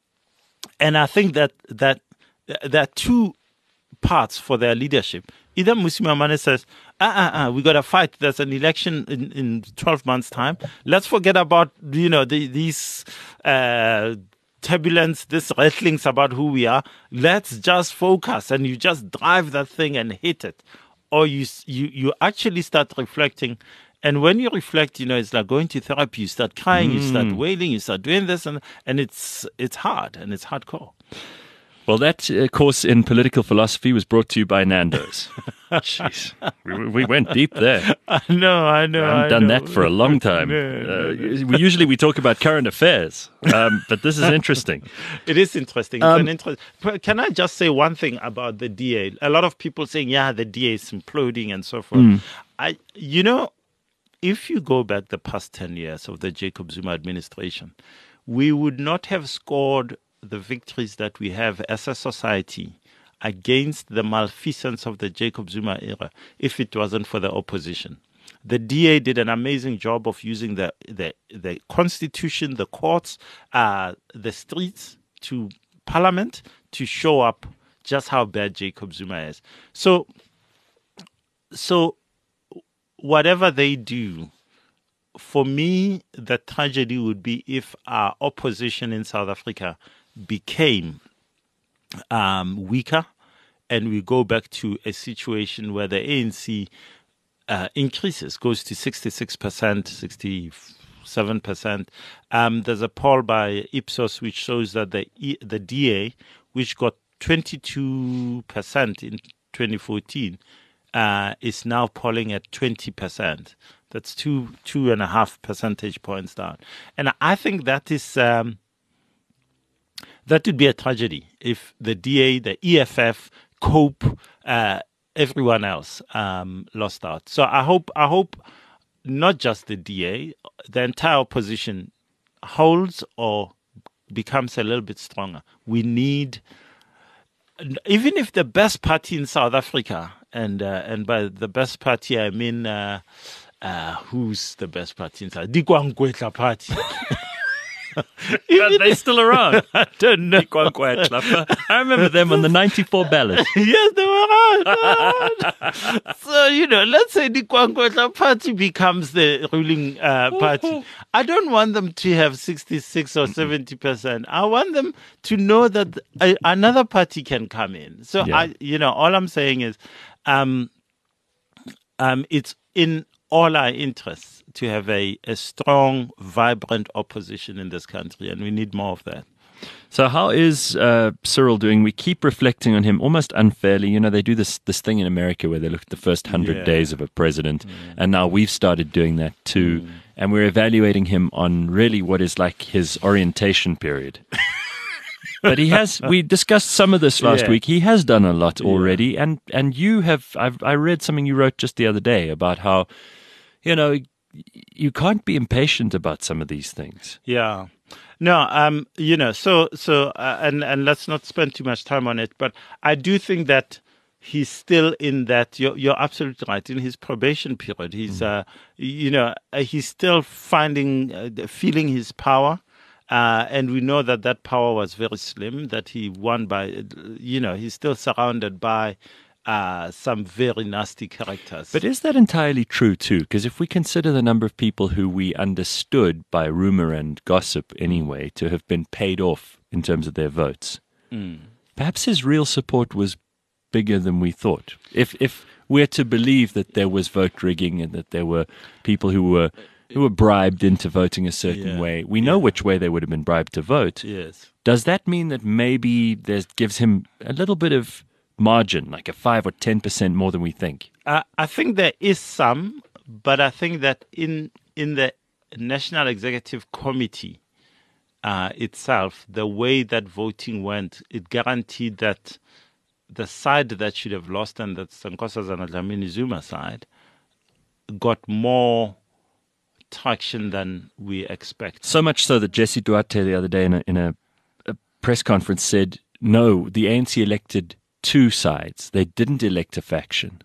Speaker 3: and I think that that there are two parts for their leadership. Either Mmusi Maimane says, uh, uh, uh, we got to fight. There's an election in, in twelve months' time. Let's forget about, you know, the, these uh, turbulence, this wrestlings about who we are. Let's just focus, and you just drive that thing and hit it. Or you you you actually start reflecting. And when you reflect, you know, it's like going to therapy. You start crying, mm. you start wailing, you start doing this, and, and it's it's hard, and it's hardcore.
Speaker 2: Well, that uh, course in political philosophy was brought to you by Nando's. Jeez, we, we went deep there.
Speaker 3: I know, I know.
Speaker 2: I haven't
Speaker 3: I
Speaker 2: done
Speaker 3: know.
Speaker 2: that for a long time.
Speaker 3: no, no,
Speaker 2: uh,
Speaker 3: no.
Speaker 2: We usually we talk about current affairs, um, but this is interesting.
Speaker 3: It is interesting. It's
Speaker 2: Um,
Speaker 3: an interest. Can I just say one thing about the D A? A lot of people saying, "Yeah, the D A is imploding" and so forth.
Speaker 2: Mm.
Speaker 3: I, you know, if you go back the past ten years of the Jacob Zuma administration, we would not have scored the victories that we have as a society against the malfeasance of the Jacob Zuma era if it wasn't for the opposition. The D A did an amazing job of using the the, the constitution, the courts, uh, the streets to parliament to show up just how bad Jacob Zuma is. So, so whatever they do, for me, the tragedy would be if our opposition in South Africa became um, weaker and we go back to a situation where the A N C uh, increases, goes to sixty-six percent, sixty-seven percent. Um, there's a poll by Ipsos which shows that the e- the D A, which got twenty-two percent in twenty fourteen, uh, is now polling at twenty percent. That's two two and a half percentage points down. And I think that is um, that would be a tragedy if the D A, the E F F, COPE, uh, everyone else um, lost out. So I hope I hope not just the D A, the entire opposition holds or becomes a little bit stronger. We need, even if the best party in South Africa, and uh, and by the best party I mean. Uh, Uh, who's the best party inside? Di KwaNkwetla party.
Speaker 2: Are they still around?
Speaker 3: I don't know.
Speaker 2: I remember them on the ninety-four ballot.
Speaker 3: Yes, they were around. They were around. So, you know, let's say the Kwankwatlha party becomes the ruling uh, party. I don't want them to have sixty-six or seventy percent. I want them to know that a, another party can come in. So,
Speaker 2: Yeah.
Speaker 3: I, you know, all I'm saying is um, um, it's in all our interests to have a, a strong, vibrant opposition in this country, and we need more of that.
Speaker 2: So how is uh, Cyril doing? We keep reflecting on him almost unfairly. You know, they do this this thing in America where they look at the first hundred
Speaker 3: Yeah.
Speaker 2: days of a president, and now we've started doing that too. And we're evaluating him on really what is like his orientation period. But he has. We discussed some of this last
Speaker 3: Yeah.
Speaker 2: week. He has done a lot already, and and you have. I've I read something you wrote just the other day about how, you know, you can't be impatient about some of these things.
Speaker 3: Yeah. No, um, you know, so so uh, and and let's not spend too much time on it, but I do think that he's still in that. You're you're absolutely right. In his probation period, he's uh, you know, uh, he's still finding, uh, feeling his power, uh, and we know that that power was very slim. That he won by, uh, you know, he's still surrounded by uh, some very nasty characters.
Speaker 2: But is that entirely true too? Because if we consider the number of people who we understood by rumor and gossip anyway to have been paid off in terms of their votes,
Speaker 3: Mm.
Speaker 2: perhaps his real support was bigger than we thought. If if we're to believe that there was vote rigging and that there were people who were who were bribed into voting a certain
Speaker 3: Yeah.
Speaker 2: way, we know which way they would have been bribed to vote.
Speaker 3: Yes.
Speaker 2: Does that mean that maybe there gives him a little bit of margin, like a five or ten percent more than we think?
Speaker 3: I, I think there is some, but I think that in in the National Executive Committee uh, itself, the way that voting went, it guaranteed that the side that should have lost, and that's Nkosazana Dlamini Zuma side, got more traction than we expect.
Speaker 2: So much so that Jesse Duarte the other day in a, in a, a press conference said, no, the A N C elected two sides. They didn't elect a faction.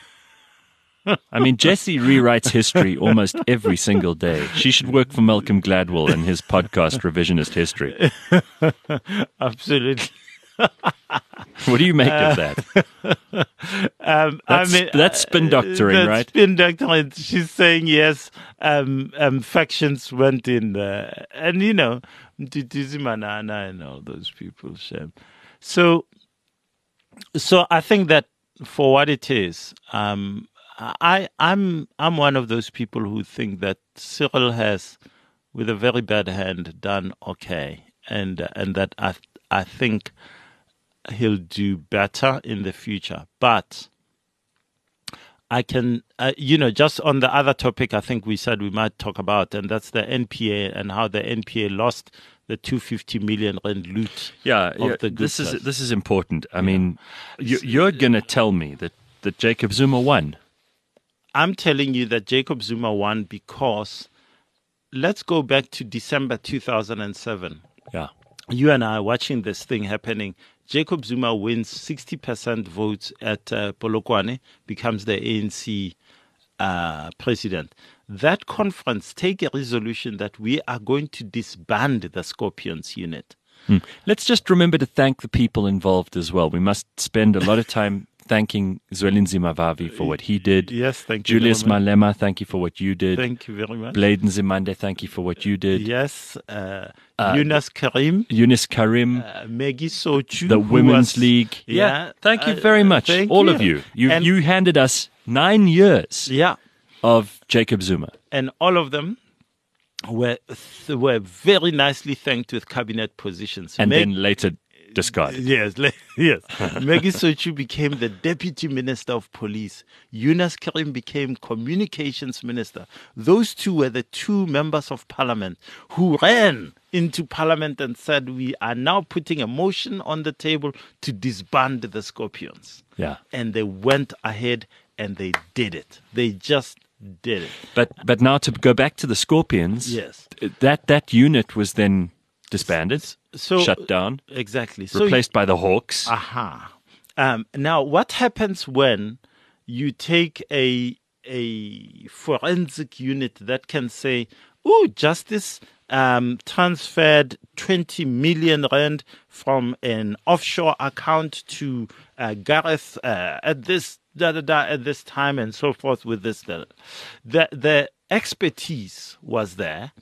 Speaker 2: I mean, Jessie rewrites history almost every single day. She should work for Malcolm Gladwell and his podcast, Revisionist History.
Speaker 3: Absolutely.
Speaker 2: What do you make of that?
Speaker 3: Um,
Speaker 2: That's,
Speaker 3: I mean,
Speaker 2: that's spin doctoring,
Speaker 3: that's
Speaker 2: right?
Speaker 3: Spin doctoring. She's saying yes. Um, um, factions went in there, and you know, Mtitizi Manana and all those people. Shem. So, so I think that for what it is, um, I, I'm, I'm one of those people who think that Cyril has, with a very bad hand, done okay, and and that I, I think he'll do better in the future, but I can, uh, you know, just on the other topic I think we said we might talk about, and that's the N P A and how the N P A lost the two hundred fifty million rand loot.
Speaker 2: Yeah,
Speaker 3: of
Speaker 2: yeah
Speaker 3: the good
Speaker 2: this is
Speaker 3: stuff.
Speaker 2: this is important. I mean, you, you're going to tell me that, that Jacob Zuma won.
Speaker 3: I'm telling you that Jacob Zuma won because, let's go back to December two thousand seven.
Speaker 2: Yeah.
Speaker 3: You and I are watching this thing happening. Jacob Zuma wins sixty percent votes at uh, Polokwane, becomes the A N C uh, president. That conference take a resolution that we are going to disband the Scorpions unit.
Speaker 2: Hmm. Let's just remember to thank the people involved as well. We must spend a lot of time thanking Zwelinzi Mavavi for what he did.
Speaker 3: Yes, thank you.
Speaker 2: Julius
Speaker 3: very much.
Speaker 2: Malema, thank you for what you did.
Speaker 3: Thank you very much.
Speaker 2: Bladen Zimande, thank you for what you did.
Speaker 3: Yes, uh,
Speaker 2: Uh,
Speaker 3: Yunus Karim,
Speaker 2: Eunice Karim,
Speaker 3: uh, Maggie Sochu,
Speaker 2: the
Speaker 3: who
Speaker 2: Women's
Speaker 3: was-
Speaker 2: League.
Speaker 3: Yeah,
Speaker 2: thank you
Speaker 3: uh,
Speaker 2: very much,
Speaker 3: thank
Speaker 2: all
Speaker 3: you.
Speaker 2: of you. You
Speaker 3: And-
Speaker 2: you handed us nine years
Speaker 3: Yeah,
Speaker 2: of Jacob Zuma.
Speaker 3: and all of them were were very nicely thanked with cabinet positions.
Speaker 2: And
Speaker 3: Meg-
Speaker 2: then later discarded.
Speaker 3: Yes, le- yes. Maggie Sochu became the deputy minister of police. Yunus Karim became communications minister. Those two were the two members of parliament who ran into parliament and said, we are now putting a motion on the table to disband the Scorpions.
Speaker 2: Yeah.
Speaker 3: And they went ahead and they did it. They just did it.
Speaker 2: But but now to go back to the Scorpions,
Speaker 3: Yes.
Speaker 2: that that unit was then disbanded,
Speaker 3: So
Speaker 2: shut down,
Speaker 3: Exactly. So
Speaker 2: replaced by the Hawks.
Speaker 3: Aha. Um, now, what happens when you take a a forensic unit that can say, "Oh, justice, um, transferred twenty million rand from an offshore account to uh, Gareth uh, at this da, da, da, at this time and so forth with this. Da, da. The, the expertise was there.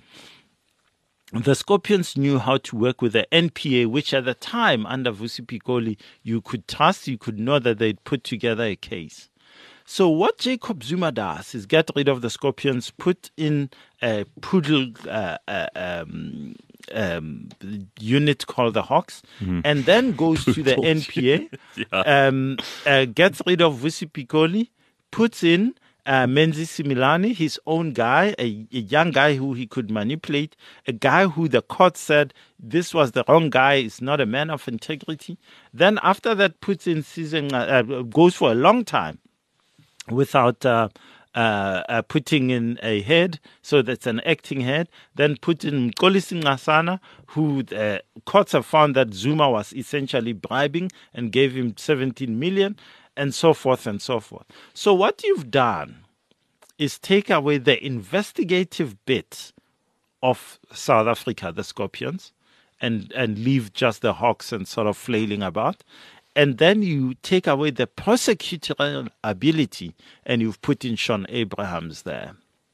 Speaker 3: The Scorpions knew how to work with the N P A, which at the time under Vusi Pikoli, you could trust, you could know that they'd put together a case. So what Jacob Zuma does is get rid of the Scorpions, put in a poodle uh, uh, um, um, unit called the Hawks, mm-hmm. and then goes to the N P A, yeah. um, uh, gets rid of Vusi Pikoli, puts in uh, Menzi Similani, his own guy, a, a young guy who he could manipulate, a guy who the court said this was the wrong guy, is not a man of integrity. Then after that puts in season, uh, goes for a long time without uh, uh, uh, putting in a head, so that's an acting head. Then put in Mkolisi Ngasana, who the courts have found that Zuma was essentially bribing and gave him seventeen million, and so forth and so forth. So what you've done is take away the investigative bit of South Africa, the Scorpions, and, and leave just the Hawks and sort of flailing about. And then you take away the prosecutorial ability and you've put in Shaun Abrahams there.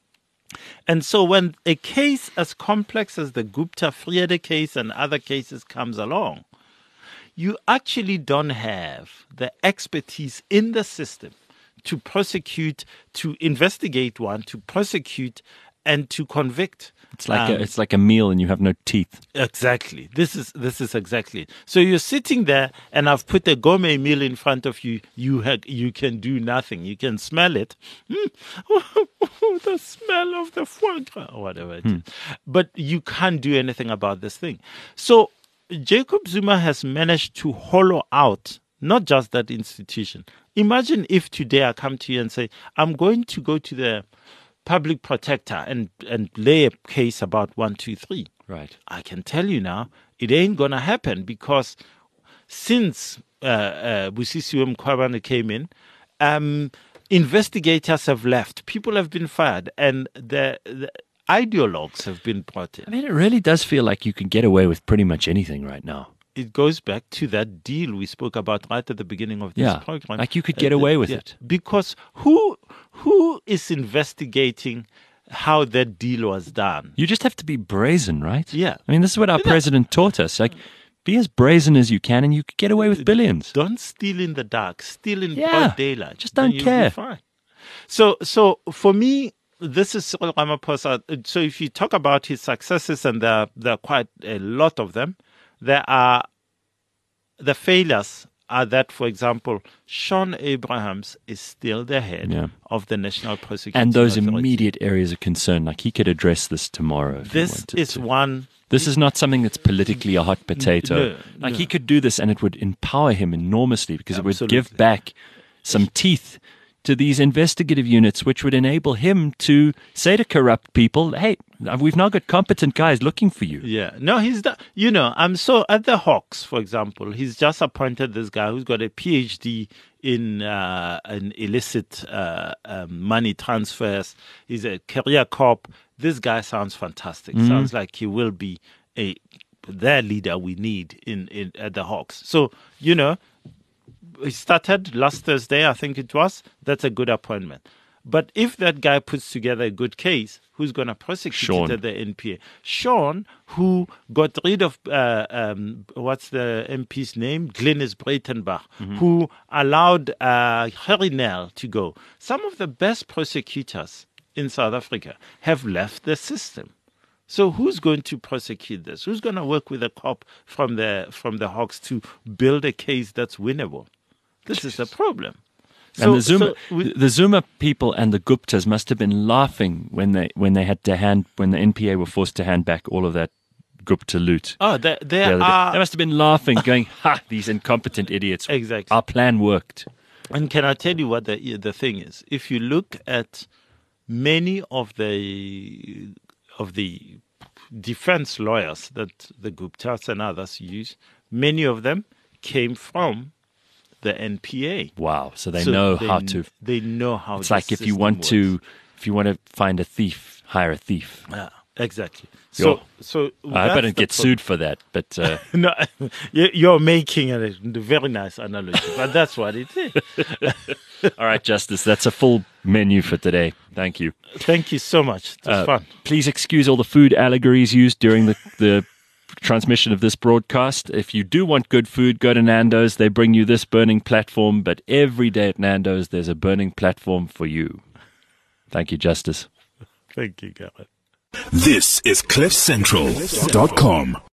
Speaker 3: And so when a case as complex as the Gupta Vrede case and other cases comes along, you actually don't have the expertise in the system to prosecute, to investigate one, to prosecute, and to convict.
Speaker 2: It's like
Speaker 3: um,
Speaker 2: a, it's like a meal and you have no teeth.
Speaker 3: Exactly. This is this is exactly it. So you're sitting there, and I've put a gourmet meal in front of you. You ha- you can do nothing. You can smell it. Mm. The smell of the foie gras, or whatever it hmm. is. But you can't do anything about this thing. So Jacob Zuma has managed to hollow out not just that institution. Imagine if today I come to you and say, I'm going to go to the public protector and, and lay a case about one, two, three.
Speaker 2: Right.
Speaker 3: I can tell you now, it ain't going to happen because since uh, uh, Busisiwe Mkhwebane came in, um, investigators have left. People have been fired and the, the ideologues have been brought in.
Speaker 2: I mean, it really does feel like you can get away with pretty much anything right now.
Speaker 3: It goes back to that deal we spoke about right at the beginning of this
Speaker 2: yeah,
Speaker 3: program.
Speaker 2: Like you could get away with
Speaker 3: uh, yeah,
Speaker 2: it.
Speaker 3: Because who who is investigating how that deal was done?
Speaker 2: You just have to be brazen, right?
Speaker 3: Yeah.
Speaker 2: I mean, this is what our
Speaker 3: yeah.
Speaker 2: president taught us. Like, be as brazen as you can and you could get away with billions.
Speaker 3: Don't steal in the dark. Steal in
Speaker 2: yeah,
Speaker 3: broad daylight.
Speaker 2: Just don't care.
Speaker 3: Fine. So, so for me, this is Cyril Ramaphosa. So if you talk about his successes, and there, there are quite a lot of them, there are the failures are that, for example, Shaun Abrahams is still the head yeah. of the National Prosecuting
Speaker 2: And those
Speaker 3: Authority.
Speaker 2: immediate areas of concern, like he could address this tomorrow. If
Speaker 3: this
Speaker 2: he wanted
Speaker 3: is
Speaker 2: to.
Speaker 3: one.
Speaker 2: This is not something that's politically a hot potato.
Speaker 3: No,
Speaker 2: like
Speaker 3: no.
Speaker 2: he could do this and it would empower him enormously because
Speaker 3: Absolutely.
Speaker 2: it would give back some teeth to these investigative units, which would enable him to say to corrupt people, hey, we've now got competent guys looking for you.
Speaker 3: Yeah. No, he's, the, you know, I'm so, at the Hawks, for example, he's just appointed this guy who's got a P H D in, uh, in illicit uh, um, money transfers. He's a career cop. This guy sounds fantastic. Mm. Sounds like he will be a their leader we need in, in at the Hawks. So, you know, he started last Thursday, I think it was. That's a good appointment. But if that guy puts together a good case, who's going to prosecute
Speaker 2: Shaun.
Speaker 3: it at the N P A? Shaun, who got rid of, uh, um, what's the M P's name? Glenis Breitenbach, mm-hmm. who allowed uh, Harry Nel to go. Some of the best prosecutors in South Africa have left the system. So who's going to prosecute this? Who's going to work with a cop from the from the Hawks to build a case that's winnable? This is the problem.
Speaker 2: So, and the Zuma,
Speaker 3: so we,
Speaker 2: the Zuma people and the Guptas must have been laughing when they when they had to hand when the N P A were forced to hand back all of that Gupta loot.
Speaker 3: Oh, there, there
Speaker 2: the
Speaker 3: are.
Speaker 2: They must have been laughing, going, "Ha! These incompetent idiots!
Speaker 3: Exactly.
Speaker 2: Our plan worked."
Speaker 3: And can I tell you what the the thing is? If you look at many of the of the defense lawyers that the Guptas and others use, many of them came from the N P A.
Speaker 2: Wow! So they
Speaker 3: so
Speaker 2: know
Speaker 3: they,
Speaker 2: how to.
Speaker 3: They know how.
Speaker 2: It's
Speaker 3: the
Speaker 2: like if you
Speaker 3: system
Speaker 2: want
Speaker 3: works.
Speaker 2: to, if you want to find a thief, hire a thief.
Speaker 3: Yeah. Exactly.
Speaker 2: Yo.
Speaker 3: So, so
Speaker 2: I hope I
Speaker 3: that's
Speaker 2: don't
Speaker 3: the
Speaker 2: get
Speaker 3: pro-
Speaker 2: sued for that, but uh,
Speaker 3: No, you- you're making a very nice analogy, but that's what it is.
Speaker 2: all right, Justice, that's a full menu for today. Thank you.
Speaker 3: Thank you so much. It was
Speaker 2: Uh,
Speaker 3: fun.
Speaker 2: Please excuse all the food allegories used during the, the transmission of this broadcast. If you do want good food, go to Nando's. They bring you this burning platform, but every day at Nando's, there's a burning platform for you. Thank you, Justice.
Speaker 3: Thank you, Gareth.
Speaker 1: This is cliff central dot com.